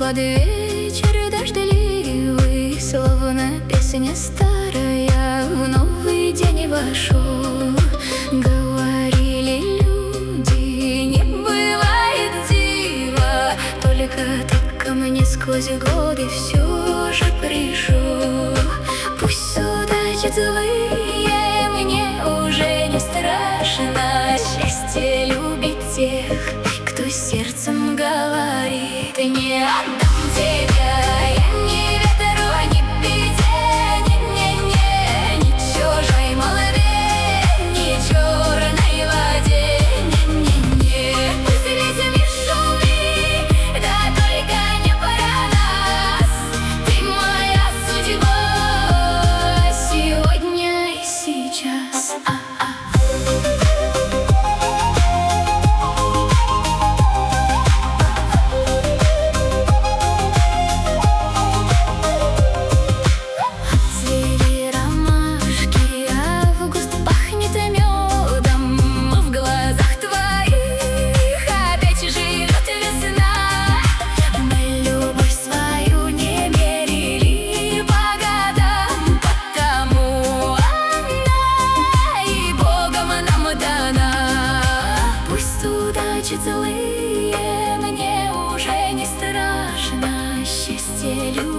Под вечер дождливый, словно песня старая, в новый день вошел. Говорили люди, не бывает дива, только ты ко мне сквозь годы все же пришел. Пусть удачи злые, мне уже не страшно. Счастье любит тех, кто сердцем говорит: не отдам тебя. Я не ветру, ни беде, не-не-не, ни чужой молве, ни черной воде, не-не-не. Пусть весь мир шумит, да только не про нас. Ты моя судьба сегодня и сейчас. Злые, мне уже не страшно. Счастье любит